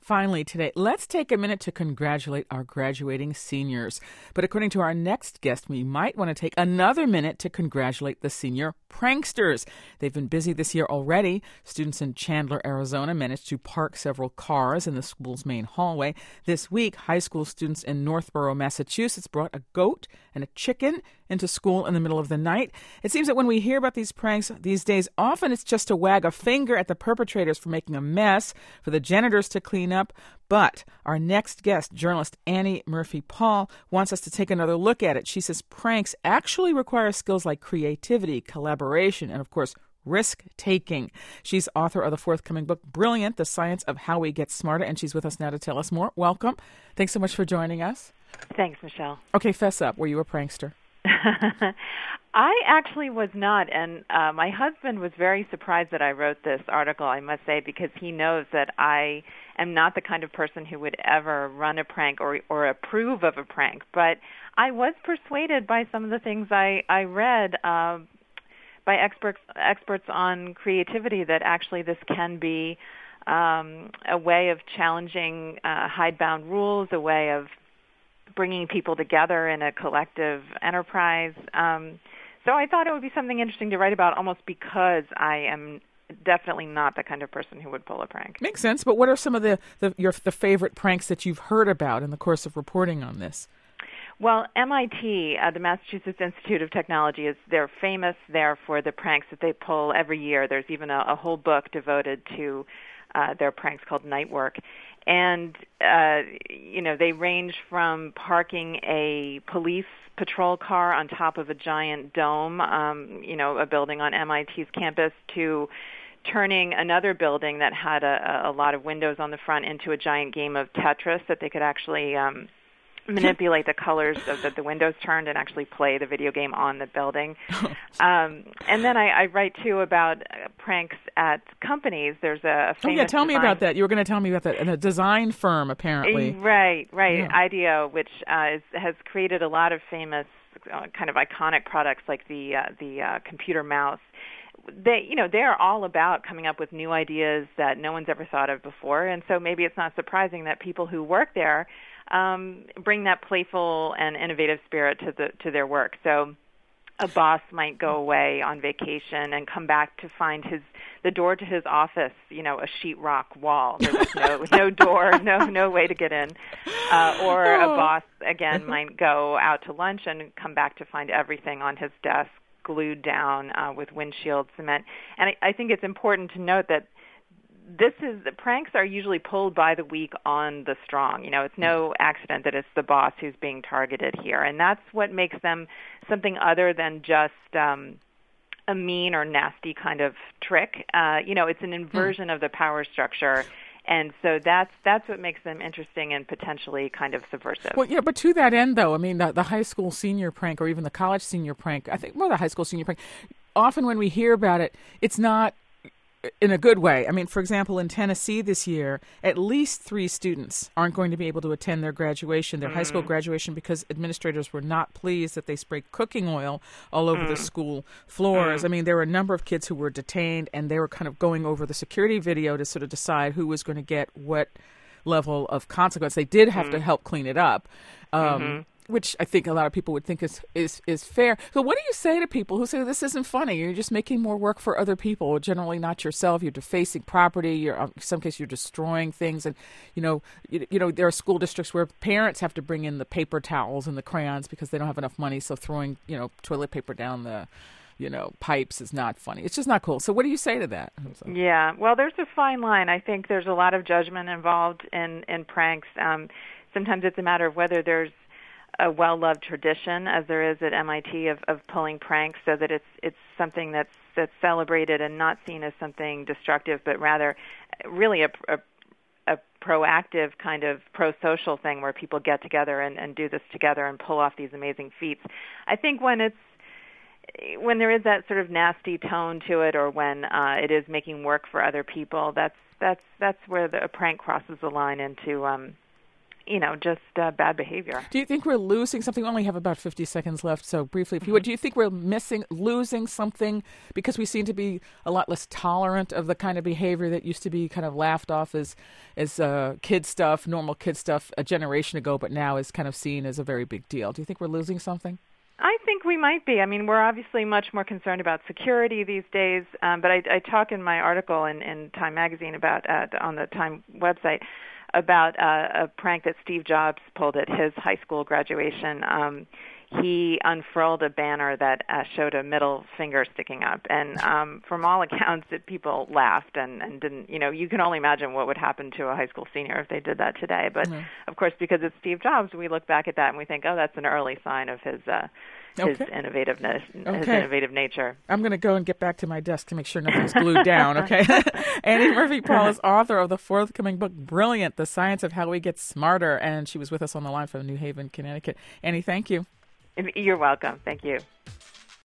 Finally, today, let's take a minute to congratulate our graduating seniors. But according to our next guest, we might want to take another minute to congratulate the senior pranksters. They've been busy this year already. Students in Chandler, Arizona managed to park several cars in the school's main hallway. This week, high school students in Northborough, Massachusetts brought a goat and a chicken into school in the middle of the night. It seems that when we hear about these pranks these days, often it's just to wag a finger at the perpetrators for making a mess, for the janitors to clean up. But our next guest, journalist Annie Murphy-Paul, wants us to take another look at it. She says pranks actually require skills like creativity, collaboration, and of course, risk-taking. She's author of the forthcoming book, Brilliant, The Science of How We Get Smarter, and she's with us now to tell us more. Welcome. Thanks so much for joining us. Thanks, Michelle. Okay, fess up. Were you a prankster? I actually was not, and my husband was very surprised that I wrote this article, I must say, because he knows that I am not the kind of person who would ever run a prank or approve of a prank. But I was persuaded by some of the things I read by experts on creativity that actually this can be a way of challenging hidebound rules, a way of bringing people together in a collective enterprise. So I thought it would be something interesting to write about almost because I am definitely not the kind of person who would pull a prank. Makes sense, but what are some of the favorite pranks that you've heard about in the course of reporting on this? Well, MIT, the Massachusetts Institute of Technology, they're famous there for the pranks that they pull every year. There's even a whole book devoted to their pranks called Night Work. And, they range from parking a police patrol car on top of a giant dome, a building on MIT's campus, to turning another building that had a lot of windows on the front into a giant game of Tetris that they could actually manipulate the colors so that the windows turned and actually play the video game on the building. And then I write, too, about pranks at companies. There's a famous tell me about that. You were going to tell me about that. And a design firm, apparently. Right. Yeah. IDEO, which has created a lot of famous kind of iconic products like the computer mouse. They are all about coming up with new ideas that no one's ever thought of before. And so maybe it's not surprising that people who work there bring that playful and innovative spirit to their work. So a boss might go away on vacation and come back to find the door to his office, a sheetrock wall. There was no door, no way to get in. Or a boss, again, might go out to lunch and come back to find everything on his desk glued down with windshield cement. And I think it's important to note that the pranks are usually pulled by the weak on the strong. It's no accident that it's the boss who's being targeted here. And that's what makes them something other than just a mean or nasty kind of trick. It's an inversion of the power structure. And so that's what makes them interesting and potentially kind of subversive. Well, yeah, but to that end, though, I mean, the high school senior prank or even the college senior prank, I think more the high school senior prank, often when we hear about it, it's not in a good way. I mean, for example, in Tennessee this year, at least 3 students aren't going to be able to attend their graduation, their high school graduation, because administrators were not pleased that they sprayed cooking oil all over the school floors. I mean, there were a number of kids who were detained, and they were kind of going over the security video to sort of decide who was going to get what level of consequence. They did have to help clean it up. Which I think a lot of people would think is fair. So what do you say to people who say this isn't funny? You're just making more work for other people, generally not yourself. You're defacing property. In some cases, you're destroying things. And, there are school districts where parents have to bring in the paper towels and the crayons because they don't have enough money. So throwing, toilet paper down the pipes is not funny. It's just not cool. So what do you say to that? Yeah, well, there's a fine line. I think there's a lot of judgment involved in pranks. Sometimes it's a matter of whether there's a well-loved tradition, as there is at MIT, of pulling pranks, so that it's something that's celebrated and not seen as something destructive, but rather really a proactive kind of pro-social thing where people get together and do this together and pull off these amazing feats. I think when there is that sort of nasty tone to it, or when it is making work for other people, that's where a prank crosses the line into just bad behavior. Do you think we're losing something? We only have about 50 seconds left, so briefly, if you would, do you think we're losing something because we seem to be a lot less tolerant of the kind of behavior that used to be kind of laughed off as kid stuff, normal kid stuff a generation ago, but now is kind of seen as a very big deal? Do you think we're losing something? I think we might be. I mean, we're obviously much more concerned about security these days, but I talk in my article in Time Magazine about on the Time website about a prank that Steve Jobs pulled at his high school graduation. He unfurled a banner that showed a middle finger sticking up, and from all accounts, people laughed and didn't. You can only imagine what would happen to a high school senior if they did that today. But of course, because it's Steve Jobs, we look back at that and we think, oh, that's an early sign of his innovativeness, his innovative nature. I'm going to go and get back to my desk to make sure nothing's glued down, okay? Annie Murphy-Paul is author of the forthcoming book, Brilliant, The Science of How We Get Smarter, and she was with us on the line from New Haven, Connecticut. Annie, thank you. You're welcome. Thank you.